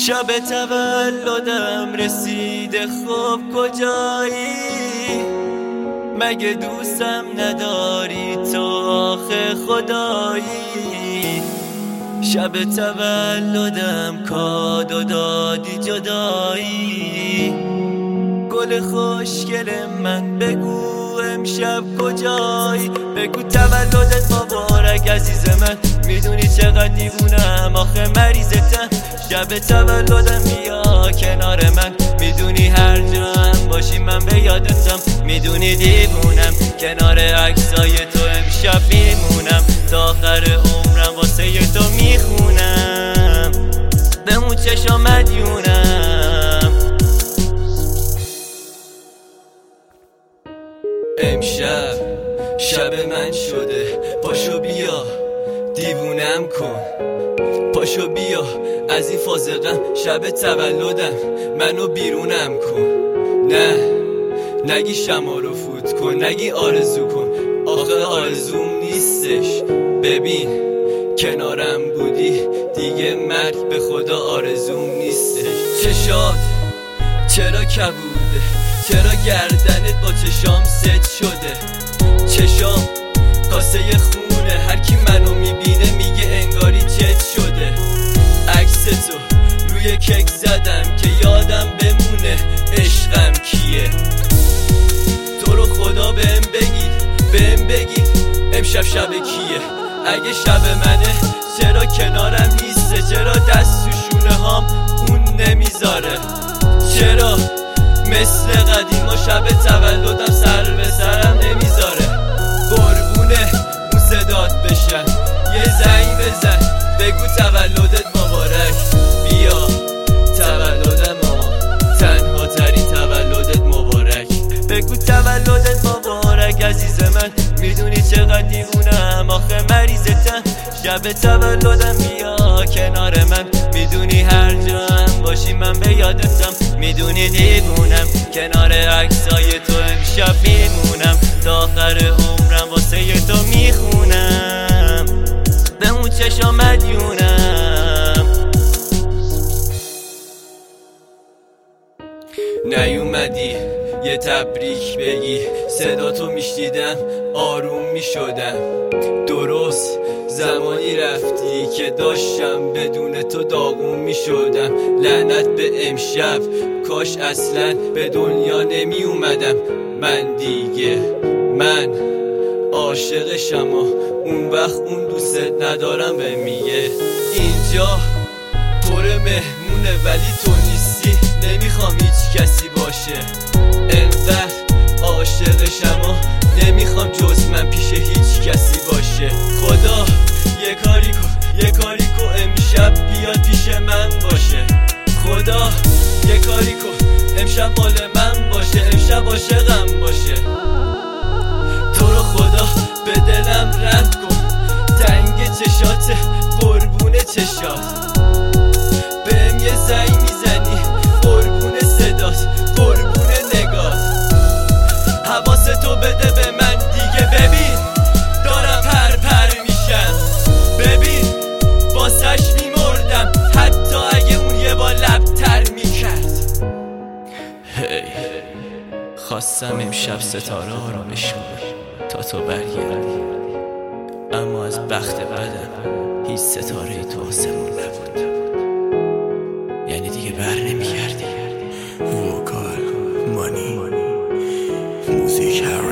شب تولدم رسیده، خب کجایی؟ مگه دوستم نداری تو آخه خدایی؟ شب تولدم کادو دادی جدایی، گل خوشگل من بگو امشب کجایی؟ بگو تولدت مبارک عزیز من، میدونی چقدر دیوونم آخه مریضتم. شب تولدم بیا کنار من، میدونی هر جا هم باشی من به یادتم. میدونی دیوونم کنار عکسای تو امشب میمونم، تا آخر عمرم واسه تو میخونم، بمون چشم مدیونم. امشب شب من شده، پاشو بیا دیوونم کن، پاشو بیا از این فازقم، شب تولدم منو بیرونم کن. نه نگی شما رو فوت کن، نگی آرزو کن، آخه آرزوم نیستش. ببین کنارم بودی دیگه مرگ به خدا آرزوم نیستش. چشات چرا کبوده، چرا گردنت با چشام ست شده؟ چشام کاسه خونه، هر کی منو میبینه میگه انگاری چت شده. عکس تو روی کیک زدم که یادم بمونه عشقم کیه. تو رو خدا بهم بگید امشب شب کیه؟ اگه شب منه چرا کنارم نیسته؟ چرا دست تو شونه هام اون نمیذاره؟ چرا مثل قدیم و شب تولدم سر به سرم نمیذاره؟ قربونه اون صدات بشن، یه زنگ بزن بگو تولدت مبارک. بیا تولدم تنها ترین تولدت مبارک. بگو تولدت مبارک عزیز من، میدونی چقدر دیوونم آخه مریضتم. شب تولدم بیا کنار من، میدونی هر جا هم باشی من به یادتم. میدونی دیوونم کنار عکسای تو امشب میمونم، تا آخر عمرم واسه تو میخونم، بمون چشم مدیونم. نیومدی یه تبریک بگی، صدا تو میشنیدم آروم میشدم. درست زمانی رفتی که داشتم بدون تو داغون میشدم. لعنت به امشب، کاش اصلا به دنیا نمی اومدم. من دیگه من عاشق شما، اون وقت اون دوست ندارم به میگه. اینجا پر مهمونه ولی تو نیستی، نمیخوام هیچ کسی باشه. انقدر عاشق شما نمیخوام جز من پیش هیچ کسی باشه. خدا یه کاری کن امشب بیاد پیش من باشه. خدا یه کاری کن امشب مال من باشه، امشب عاشقم باشه. تو رو خدا به دلم رحم کن، تنگ چشات قربون چشات. بهم یه زنگ میزنی قربون صدات، قربون نگات. حواستو بده به من دیگه، ببین دارم پر میشم. ببین واسش میمردم حتی اگه اون یه با لبتر میکرد. خواستم امشب ستاره آرامش کنه تا تو برگردی، اما از بخت بدم هیچ ستاره تو آسمون نبود. یعنی دیگه بر نمیگردی. وکال مانی موزیک